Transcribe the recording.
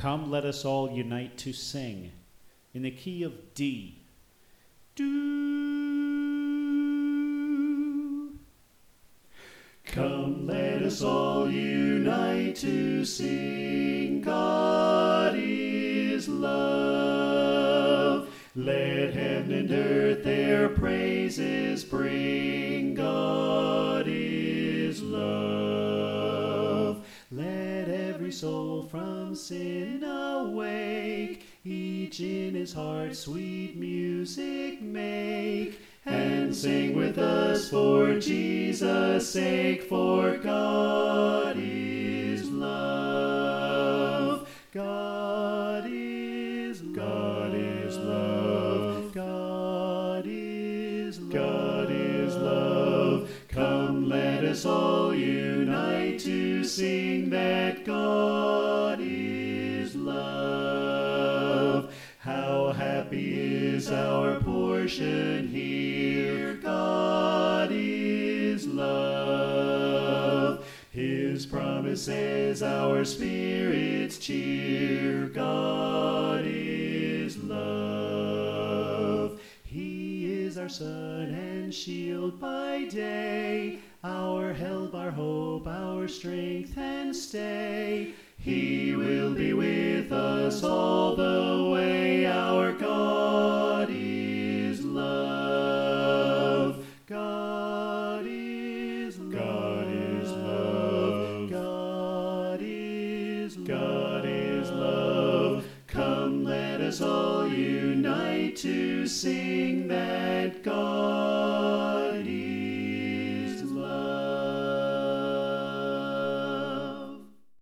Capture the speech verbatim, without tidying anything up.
Come, let us all unite to sing in the key of D. Do. Come, let us all unite to sing. God is love. Let heaven and earth their praises bring. God is love. Let every soul from sin awake, each in his heart sweet music make, and sing with us for Jesus' sake, for God is love. God is love. God is love. God is love. God is love. Come, let us all unite to sing that God is love. How happy is our portion here. God is love. His promises our spirits cheer. God is love. He is our sun and shield by day, our help, our hope, our strength and stay. He will be with us all the way. Our God is love. God is love. God is love. God is love. God is love. Come, let us all unite to sing that God